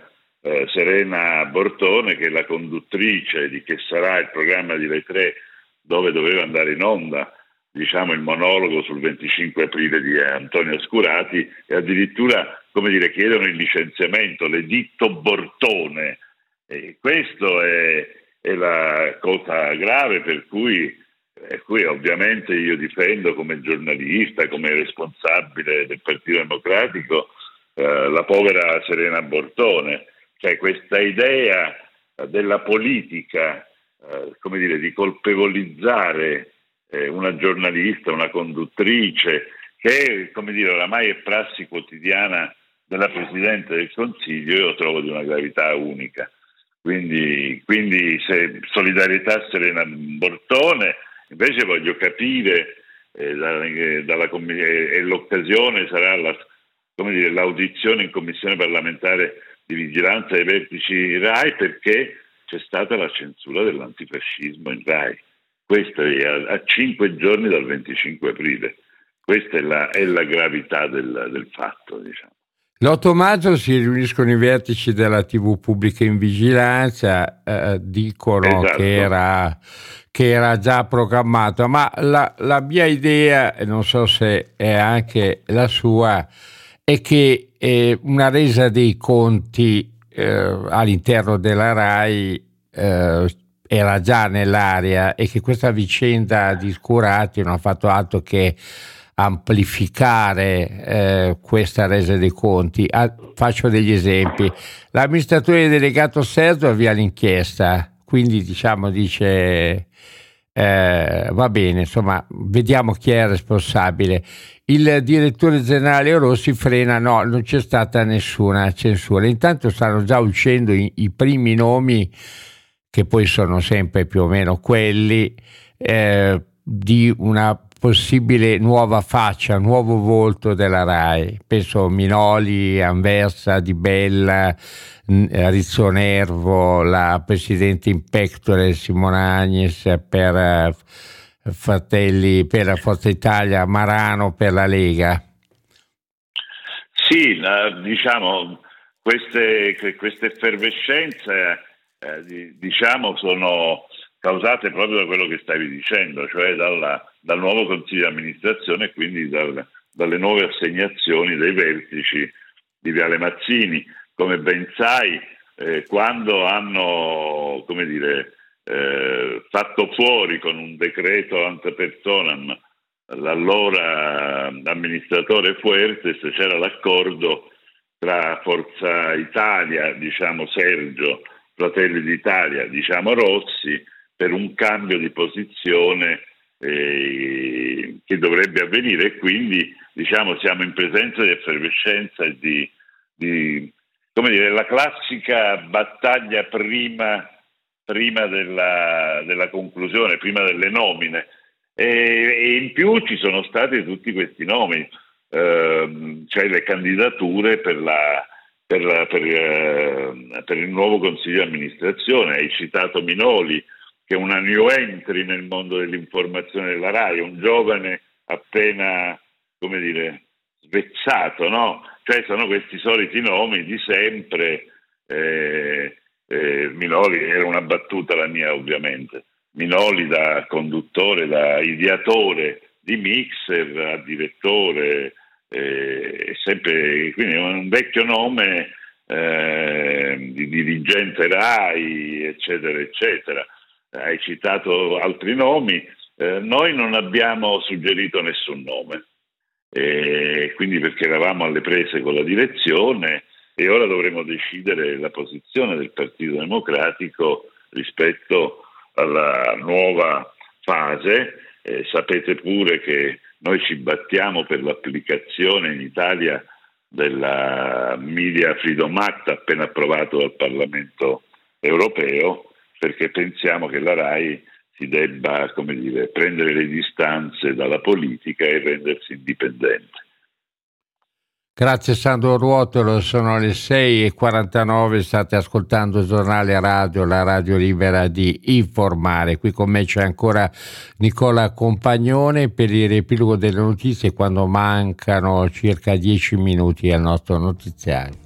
Serena Bortone, che è la conduttrice di Che sarà, il programma di Rai 3 dove doveva andare in onda il monologo sul 25 aprile di Antonio Scurati, e addirittura chiedono il licenziamento, l'editto Bortone. E questo è la cosa grave, per cui ovviamente io difendo come giornalista, come responsabile del Partito Democratico, la povera Serena Bortone. Cioè questa idea della politica, di colpevolizzare una giornalista, una conduttrice, che oramai è prassi quotidiana della Presidente del Consiglio, io lo trovo di una gravità unica. Quindi se solidarietà a Serena Bortone, invece voglio capire, e l'occasione sarà l'audizione in Commissione parlamentare di vigilanza dei vertici RAI, perché c'è stata la censura dell'antifascismo in RAI. Questo è a 5 giorni dal 25 aprile. Questa è la gravità del fatto, L'8 maggio si riuniscono i vertici della TV pubblica in vigilanza, dicono esatto, che era già programmato, ma la mia idea, e non so se è anche la sua, è che una resa dei conti all'interno della RAI era già nell'aria e che questa vicenda di Scurati non ha fatto altro che amplificare questa resa dei conti. Faccio degli esempi. L'amministratore delegato Sergio avvia l'inchiesta, quindi dice va bene, insomma, vediamo chi è il responsabile. Il direttore generale Rossi frena, no, non c'è stata nessuna censura. Intanto stanno già uscendo i primi nomi, che poi sono sempre più o meno quelli di una possibile nuova faccia, nuovo volto della RAI. Penso Minoli, Anversa, Di Bella, Rizzo Nervo, la presidente in pectore Simona Agnes per Fratelli, per la Forza Italia, Marano per la Lega. Sì, diciamo queste effervescenze sono causate proprio da quello che stavi dicendo, cioè dal nuovo Consiglio di amministrazione e quindi dalle nuove assegnazioni dei vertici di Viale Mazzini. Come ben sai, quando hanno fatto fuori con un decreto ante personam l'allora amministratore Fuertes, c'era l'accordo tra Forza Italia, Sergio, Fratelli d'Italia, Rossi, per un cambio di posizione che dovrebbe avvenire, e quindi siamo in presenza di effervescenza e di la classica battaglia prima della conclusione, prima delle nomine, e in più ci sono stati tutti questi nomi, cioè le candidature per il nuovo Consiglio di amministrazione. Hai citato Minoli, che è una new entry nel mondo dell'informazione della RAI, un giovane appena, svezzato, no? Cioè sono questi soliti nomi di sempre. Minoli era una battuta la mia, ovviamente. Minoli da conduttore, da ideatore di Mixer a direttore, sempre, quindi un vecchio nome di dirigente RAI, eccetera, eccetera. Hai citato altri nomi, noi non abbiamo suggerito nessun nome, quindi perché eravamo alle prese con la direzione e ora dovremo decidere la posizione del Partito Democratico rispetto alla nuova fase. Sapete pure che noi ci battiamo per l'applicazione in Italia della Media Freedom Act appena approvato dal Parlamento europeo, perché pensiamo che la RAI si debba, prendere le distanze dalla politica e rendersi indipendente. Grazie Sandro Ruotolo, sono le 6:49, state ascoltando il giornale radio, la radio libera di informare. Qui con me c'è ancora Nicola Compagnone per il riepilogo delle notizie quando mancano circa 10 minuti al nostro notiziario.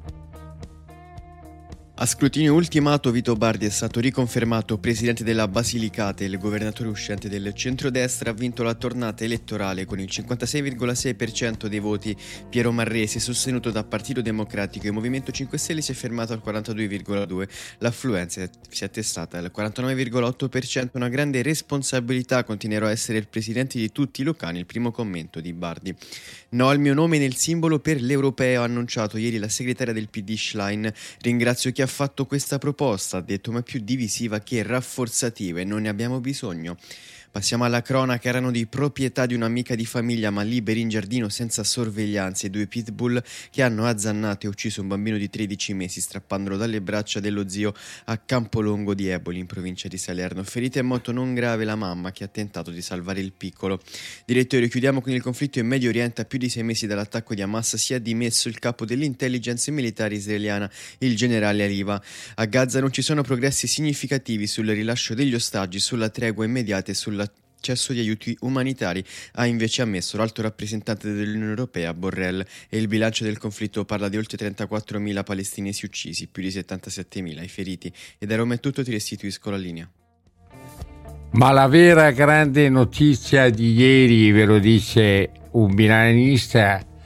A scrutinio ultimato Vito Bardi è stato riconfermato presidente della Basilicata e il governatore uscente del centrodestra ha vinto la tornata elettorale con il 56,6% dei voti. Piero Marresi, sostenuto da Partito Democratico e Movimento 5 Stelle, si è fermato al 42,2%. L'affluenza si è attestata al 49,8%. Una grande responsabilità, continuerò a essere il presidente di tutti i locali, il primo commento di Bardi. No al mio nome nel simbolo per l'europeo, ha annunciato ieri la segretaria del PD Schlein. Ringrazio chi ha fatto questa proposta, ha detto, ma è più divisiva che rafforzativa e non ne abbiamo bisogno. Passiamo alla cronaca. Erano di proprietà di un'amica di famiglia, ma liberi in giardino senza sorveglianze, 2 pitbull che hanno azzannato e ucciso un bambino di 13 mesi strappandolo dalle braccia dello zio a Campolongo di Eboli, in provincia di Salerno. Ferita in modo non grave la mamma, che ha tentato di salvare il piccolo. Direttore, chiudiamo con il conflitto in Medio Oriente. A più di 6 mesi dall'attacco di Hamas si è dimesso il capo dell'intelligence militare israeliana, il generale Aliva. A Gaza non ci sono progressi significativi sul rilascio degli ostaggi, sulla tregua immediata e sull'accesso di aiuti umanitari, ha invece ammesso l'alto rappresentante dell'Unione Europea Borrell, e il bilancio del conflitto parla di oltre 34.000 palestinesi uccisi, più di 77.000 i feriti. E da Roma è tutto, ti restituisco la linea. Ma la vera grande notizia di ieri, ve lo dice un milanista,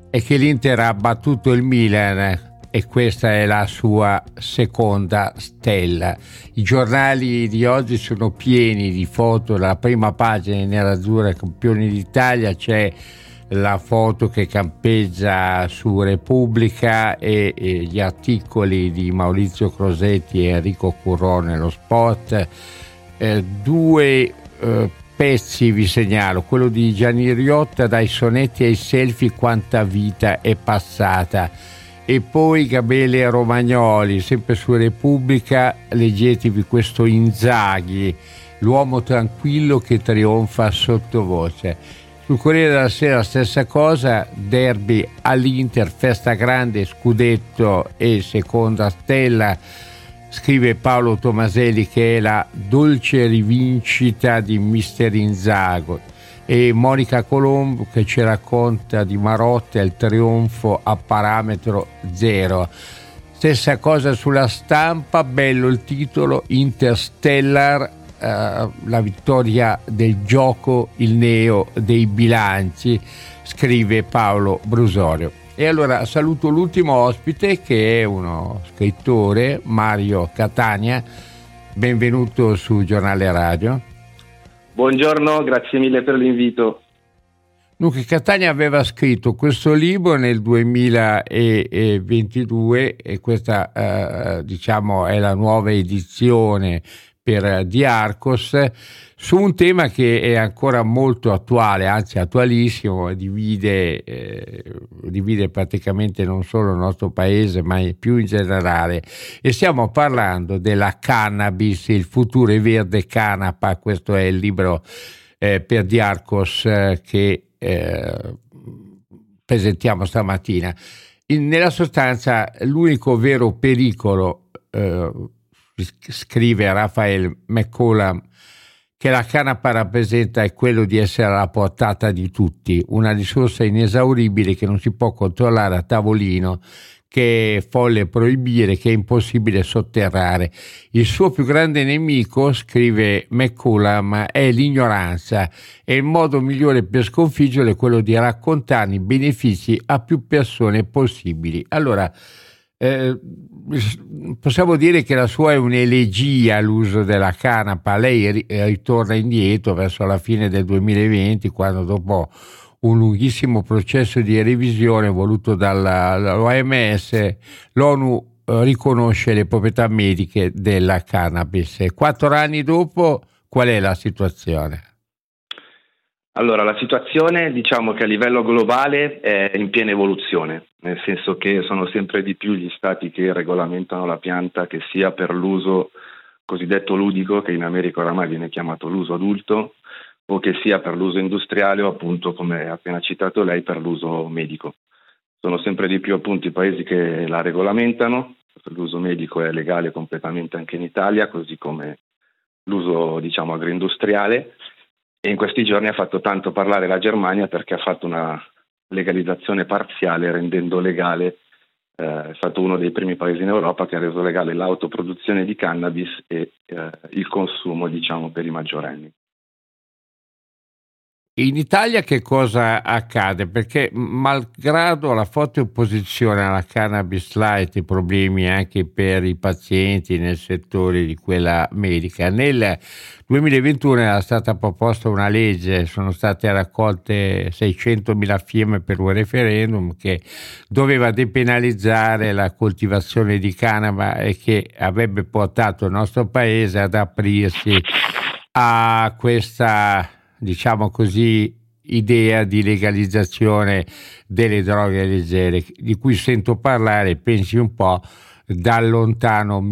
è che l'Inter ha battuto il Milan e questa è la sua seconda stella. I giornali di oggi sono pieni di foto. La prima pagina in nerazzurra, campioni d'Italia, c'è la foto che campeggia su Repubblica e gli articoli di Maurizio Crosetti e Enrico Currò nello Sport. Due pezzi vi segnalo, quello di Gianni Riotta, dai sonetti ai selfie quanta vita è passata, e poi Gabriele Romagnoli, sempre su Repubblica, leggetevi questo Inzaghi, l'uomo tranquillo che trionfa sottovoce. Sul Corriere della Sera stessa cosa, derby all'Inter, festa grande, scudetto e seconda stella. Scrive Paolo Tomaselli che è la dolce rivincita di Mister Inzaghi, e Monica Colombo che ci racconta di Marotta, il trionfo a parametro zero. Stessa cosa sulla Stampa, bello il titolo, Interstellar, la vittoria del gioco, il neo dei bilanci, scrive Paolo Brusorio. E allora saluto l'ultimo ospite, che è uno scrittore, Mario Catania. Benvenuto su Giornale Radio. Buongiorno, grazie mille per l'invito. Dunque, Catania aveva scritto questo libro nel 2022 e questa diciamo è la nuova edizione per Diarcos, su un tema che è ancora molto attuale, anzi attualissimo, divide praticamente non solo il nostro paese ma più in generale, e stiamo parlando della cannabis, il futuro è verde canapa. Questo è il libro per Diarcos che presentiamo stamattina. Nella sostanza l'unico vero pericolo, scrive Raphael McCollum, che la canapa rappresenta è quello di essere alla portata di tutti, una risorsa inesauribile che non si può controllare a tavolino, che è folle proibire, che è impossibile sotterrare. Il suo più grande nemico, scrive McCollum, è l'ignoranza, e il modo migliore per sconfiggerlo è quello di raccontare i benefici a più persone possibili. Allora, possiamo dire che la sua è un'elegia all'uso della canapa. Lei ritorna indietro verso la fine del 2020, quando dopo un lunghissimo processo di revisione voluto dall'OMS, l'ONU riconosce le proprietà mediche della cannabis. 4 anni dopo, qual è la situazione? Allora, la situazione, diciamo che a livello globale è in piena evoluzione, nel senso che sono sempre di più gli stati che regolamentano la pianta, che sia per l'uso cosiddetto ludico, che in America oramai viene chiamato l'uso adulto, o che sia per l'uso industriale o appunto, come ha appena citato lei, per l'uso medico. Sono sempre di più appunto i paesi che la regolamentano. L'uso medico è legale completamente anche in Italia, così come l'uso, diciamo, agroindustriale. E in questi giorni ha fatto tanto parlare la Germania perché ha fatto una legalizzazione parziale, rendendo legale, è stato uno dei primi paesi in Europa che ha reso legale l'autoproduzione di cannabis e il consumo, diciamo, per i maggiorenni. In Italia che cosa accade? Perché malgrado la forte opposizione alla cannabis light e problemi anche per i pazienti nel settore di quella medica, nel 2021 era stata proposta una legge, sono state raccolte 600.000 firme per un referendum che doveva depenalizzare la coltivazione di canapa e che avrebbe portato il nostro paese ad aprirsi a questa, diciamo così, idea di legalizzazione delle droghe leggere, di cui sento parlare, pensi un po', dal lontano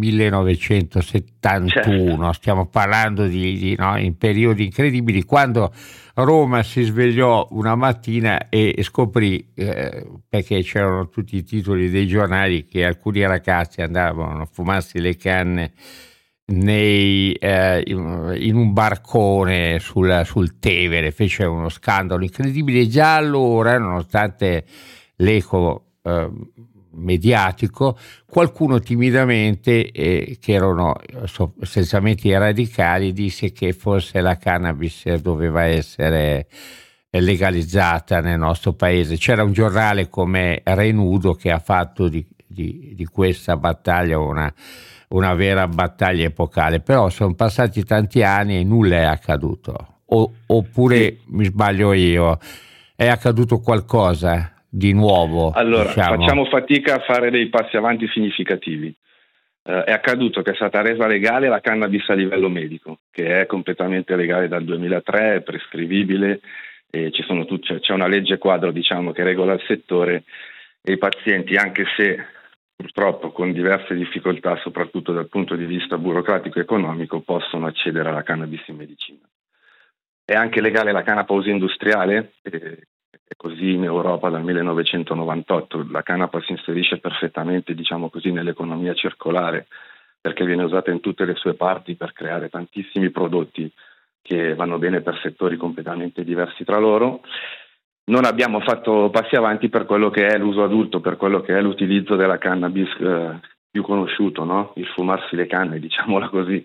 1971. Stiamo parlando di in periodi incredibili, quando Roma si svegliò una mattina e scoprì, perché c'erano tutti i titoli dei giornali, che alcuni ragazzi andavano a fumarsi le canne in un barcone sul Tevere. Fece uno scandalo incredibile già allora, nonostante l'eco mediatico. Qualcuno timidamente, che erano essenzialmente i radicali, disse che forse la cannabis doveva essere legalizzata nel nostro paese. C'era un giornale come Renudo che ha fatto di questa battaglia una vera battaglia epocale, però sono passati tanti anni e nulla è accaduto. Oppure mi sbaglio io? È accaduto qualcosa di nuovo? Allora, diciamo. Facciamo fatica a fare dei passi avanti significativi. È accaduto che è stata resa legale la cannabis a livello medico, che è completamente legale dal 2003, è prescrivibile, e c'è una legge quadro, diciamo, che regola il settore, e i pazienti, anche se purtroppo con diverse difficoltà, soprattutto dal punto di vista burocratico e economico, possono accedere alla cannabis in medicina. È anche legale la canapa uso industriale, è così in Europa dal 1998. La canapa si inserisce perfettamente, diciamo così, nell'economia circolare, perché viene usata in tutte le sue parti per creare tantissimi prodotti che vanno bene per settori completamente diversi tra loro. Non abbiamo fatto passi avanti per quello che è l'uso adulto, per quello che è l'utilizzo della cannabis più conosciuto, no? Il fumarsi le canne, diciamola così.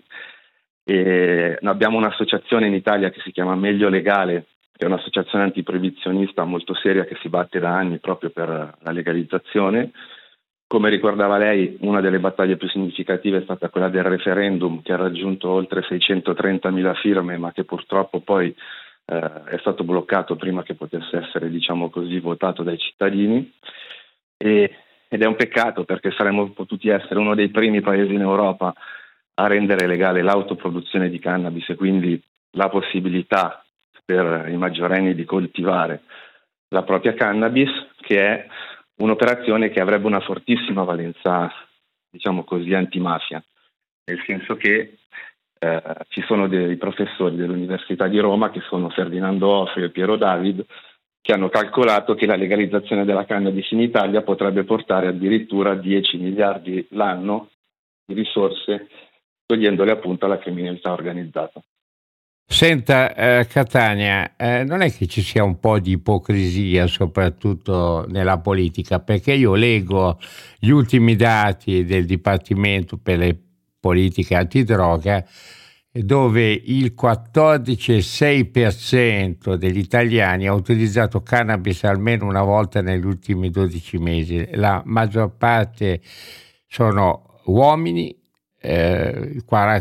E abbiamo un'associazione in Italia che si chiama Meglio Legale, che è un'associazione antiproibizionista molto seria che si batte da anni proprio per la legalizzazione. Come ricordava lei, una delle battaglie più significative è stata quella del referendum, che ha raggiunto oltre 630.000 firme, ma che purtroppo poi è stato bloccato prima che potesse essere, diciamo così, votato dai cittadini. Ed è un peccato, perché saremmo potuti essere uno dei primi paesi in Europa a rendere legale l'autoproduzione di cannabis e quindi la possibilità per i maggiorenni di coltivare la propria cannabis, che è un'operazione che avrebbe una fortissima valenza, diciamo così, antimafia, nel senso che ci sono dei professori dell'Università di Roma, che sono Ferdinando Offri e Piero David, che hanno calcolato che la legalizzazione della cannabis in Italia potrebbe portare addirittura a 10 miliardi l'anno di risorse, togliendole appunto alla criminalità organizzata. Senta, Catania, non è che ci sia un po' di ipocrisia soprattutto nella politica, perché io leggo gli ultimi dati del Dipartimento per le politiche antidroga, dove il 14,6% degli italiani ha utilizzato cannabis almeno una volta negli ultimi 12 mesi. La maggior parte sono uomini, il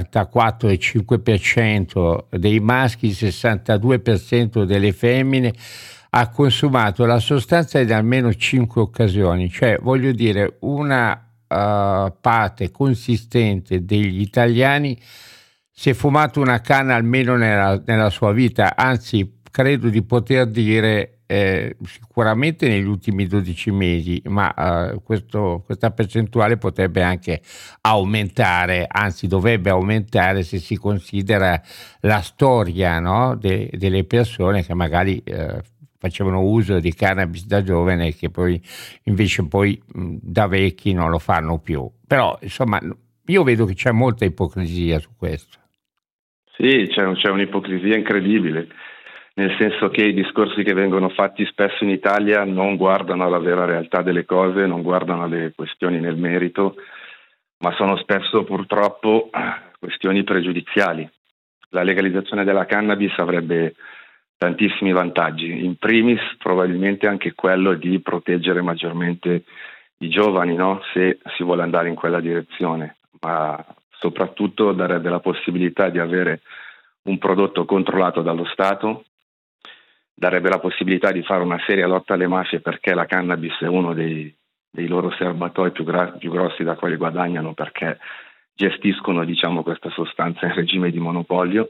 44,5% dei maschi, il 62% delle femmine ha consumato la sostanza in almeno 5 occasioni, cioè voglio dire una parte consistente degli italiani si è fumato una canna almeno nella sua vita, anzi credo di poter dire sicuramente negli ultimi 12 mesi, ma questa percentuale potrebbe anche aumentare, anzi dovrebbe aumentare se si considera la storia, no? delle persone che magari facevano uso di cannabis da giovane e che poi invece da vecchi non lo fanno più. Però insomma io vedo che c'è molta ipocrisia su questo. Sì, c'è un'ipocrisia incredibile, nel senso che i discorsi che vengono fatti spesso in Italia non guardano alla vera realtà delle cose, non guardano alle questioni nel merito, ma sono spesso purtroppo questioni pregiudiziali. La legalizzazione della cannabis avrebbe tantissimi vantaggi, in primis probabilmente anche quello di proteggere maggiormente i giovani, no? Se si vuole andare in quella direzione, ma soprattutto darebbe la possibilità di avere un prodotto controllato dallo Stato, darebbe la possibilità di fare una seria lotta alle mafie, perché la cannabis è uno dei loro serbatoi più grossi da quali guadagnano, perché gestiscono, diciamo, questa sostanza in regime di monopolio,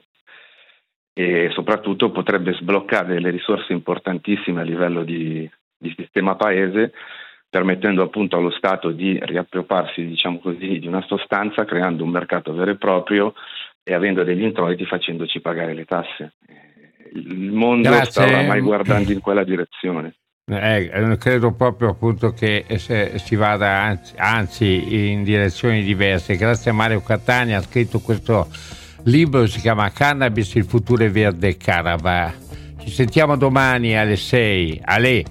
e soprattutto potrebbe sbloccare delle risorse importantissime a livello di sistema paese, permettendo appunto allo Stato di riappropriarsi, diciamo così, di una sostanza, creando un mercato vero e proprio e avendo degli introiti, facendoci pagare le tasse. Il mondo sta oramai guardando in quella direzione. Credo proprio appunto che si vada anzi in direzioni diverse. Grazie a Mario Catania, ha scritto questo libro, si chiama Cannabis, il futuro è verde canapa. Ci sentiamo domani alle 6. Ale.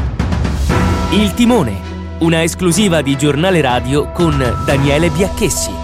Il Timone, una esclusiva di Giornale Radio con Daniele Biacchessi.